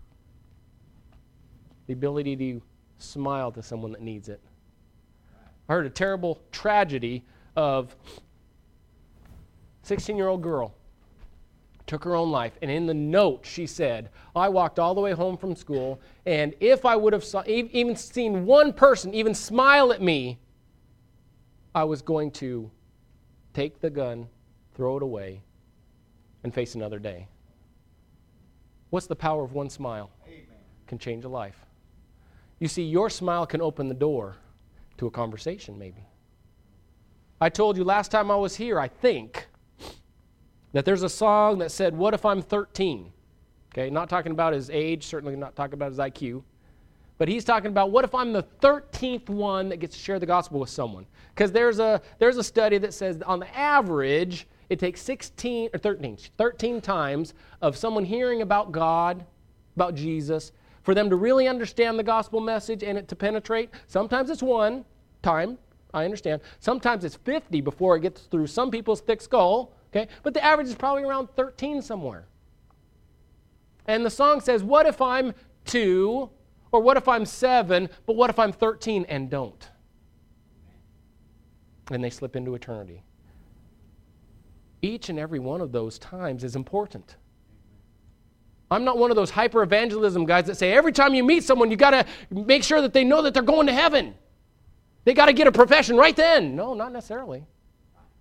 the ability to smile to someone that needs it. I heard a terrible tragedy of 16-year-old girl took her own life, and in the note she said, I walked all the way home from school, and if I would have even seen one person even smile at me, I was going to take the gun, throw it away, and face another day. What's the power of one smile? Amen. Can change a life. You see, your smile can open the door to a conversation maybe. I told you last time I was here, I think, that there's a song that said, what if I'm 13? Okay, not talking about his age, certainly not talking about his IQ. But he's talking about, what if I'm the 13th one that gets to share the gospel with someone? Because there's a study that says on the average, it takes 13 times of someone hearing about God, about Jesus, for them to really understand the gospel message and it to penetrate. Sometimes it's one time, I understand. Sometimes it's 50 before it gets through some people's thick skull. Okay? But the average is probably around 13 somewhere. And the song says, what if I'm 2, or what if I'm 7, but what if I'm 13 and don't? And they slip into eternity. Each and every one of those times is important. I'm not one of those hyper-evangelism guys that say every time you meet someone, you got to make sure that they know that they're going to heaven. They got to get a profession right then. No, not necessarily.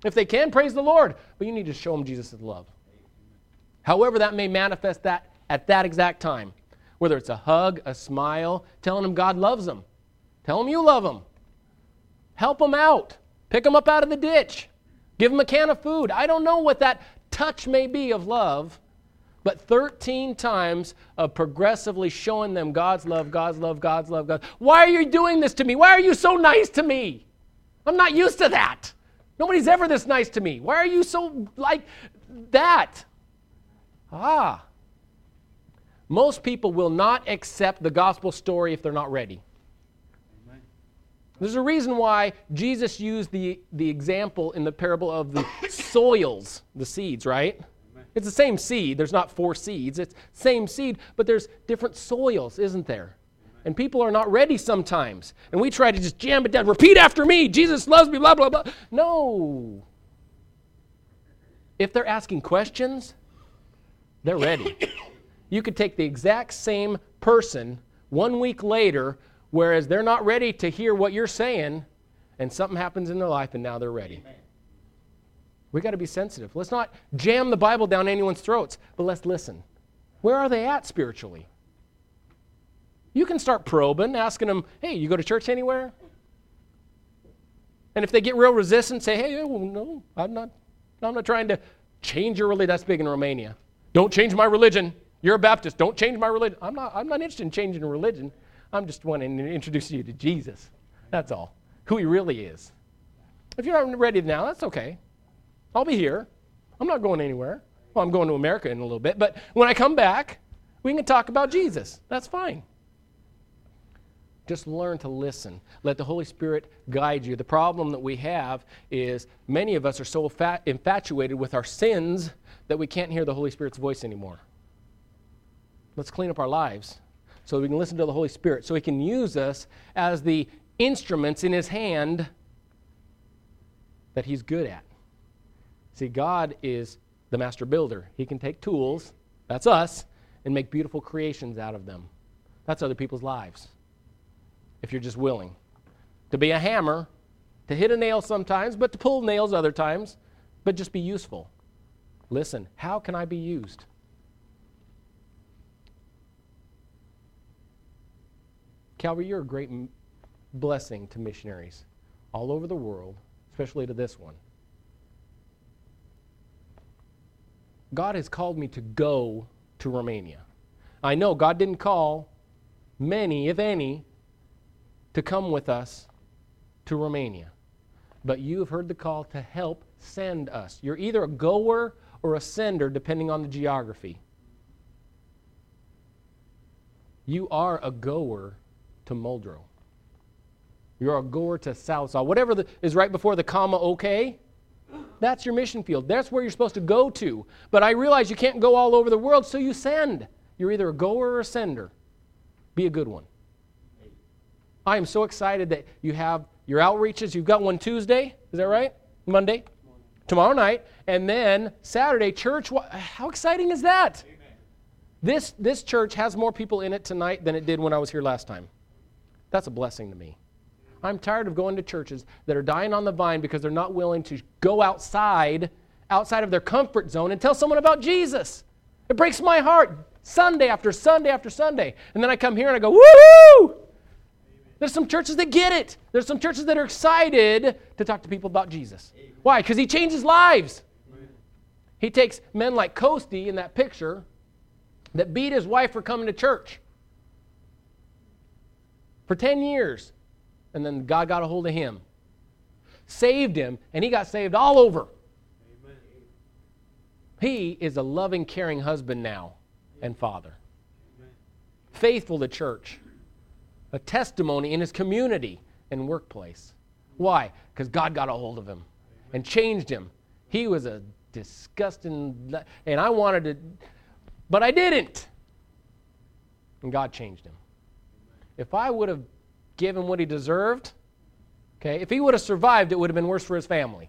If they can, praise the Lord. But you need to show them Jesus' love. However that may manifest that at that exact time. Whether it's a hug, a smile, telling them God loves them. Tell them you love them. Help them out. Pick them up out of the ditch. Give them a can of food. I don't know what that touch may be of love, but 13 times of progressively showing them God's love, God's love, God's love, God. Why are you doing this to me? Why are you so nice to me? I'm not used to that. Nobody's ever this nice to me. Why are you so like that? Most people will not accept the gospel story if they're not ready. Amen. There's a reason why Jesus used the example in the parable of the soils, the seeds, right? Amen. It's the same seed. There's not 4 seeds. It's same seed, but there's different soils, isn't there? Amen. And people are not ready sometimes. And we try to just jam it down. Repeat after me. Jesus loves me, blah, blah, blah. No. If they're asking questions, they're ready. You could take the exact same person 1 week later, whereas they're not ready to hear what you're saying, and something happens in their life, and now they're ready. We got to be sensitive. Let's not jam the Bible down anyone's throats, but let's listen. Where are they at spiritually? You can start probing, asking them, hey, you go to church anywhere? And if they get real resistant, say, hey, well, no, I'm not trying to change your religion. That's big in Romania. Don't change my religion. You're a Baptist. Don't change my religion. I'm not interested in changing a religion. I'm just wanting to introduce you to Jesus. That's all. Who he really is. If you're not ready now, that's okay. I'll be here. I'm not going anywhere. Well, I'm going to America in a little bit. But when I come back, we can talk about Jesus. That's fine. Just learn to listen. Let the Holy Spirit guide you. The problem that we have is many of us are so infatuated with our sins that we can't hear the Holy Spirit's voice anymore. Let's clean up our lives so we can listen to the Holy Spirit, so he can use us as the instruments in his hand that he's good at. See, God is the master builder. He can take tools, that's us, and make beautiful creations out of them. That's other people's lives, if you're just willing. To be a hammer, to hit a nail sometimes, but to pull nails other times, but just be useful. Listen, how can I be used? Calvary, you're a great blessing to missionaries all over the world, especially to this one. God has called me to go to Romania. I know God didn't call many, if any, to come with us to Romania. But you have heard the call to help send us. You're either a goer or a sender, depending on the geography. You are a goer to Muldrow. You're a goer to Southsaw. Whatever is right before the comma okay, that's your mission field. That's where you're supposed to go to. But I realize you can't go all over the world, so you send. You're either a goer or a sender. Be a good one. I am so excited that you have your outreaches. You've got one Tuesday, is that right? Monday? Tomorrow night. And then Saturday, church. How exciting is that? Amen. This church has more people in it tonight than it did when I was here last time. That's a blessing to me. I'm tired of going to churches that are dying on the vine because they're not willing to go outside of their comfort zone and tell someone about Jesus. It breaks my heart Sunday after Sunday after Sunday. And then I come here and I go, woo! There's some churches that get it. There's some churches that are excited to talk to people about Jesus. Why? Because he changes lives. He takes men like Kosti in that picture that beat his wife for coming to church for 10 years. And then God got a hold of him, saved him, and he got saved all over. Amen. He is a loving, caring husband now and father. Amen. Faithful to church. A testimony in his community and workplace. Why? Because God got a hold of him and changed him. He was a disgusting, and I wanted to, but I didn't. And God changed him. If I would have given what he deserved, okay, if he would have survived, it would have been worse for his family.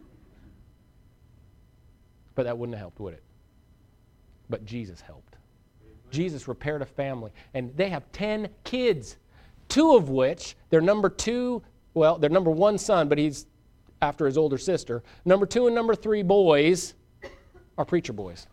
But that wouldn't have helped, would it? But Jesus helped. Jesus repaired a family, and they have 10 kids. 2 of which, their number 1 son, but he's after his older sister. Number 2 and number 3 boys are preacher boys.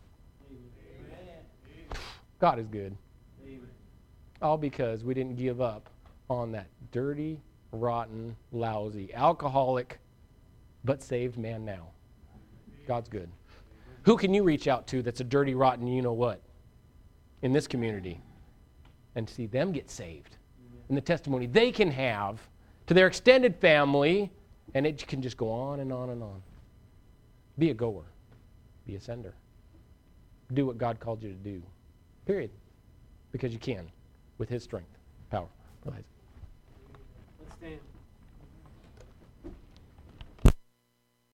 God is good. All because we didn't give up on that dirty, rotten, lousy, alcoholic, but saved man now. God's good. Who can you reach out to that's a dirty, rotten you-know-what in this community and see them get saved? And the testimony they can have to their extended family, and it can just go on and on and on. Be a goer. Be a sender. Do what God called you to do. Period. Because you can, with His strength, power. Let's stand.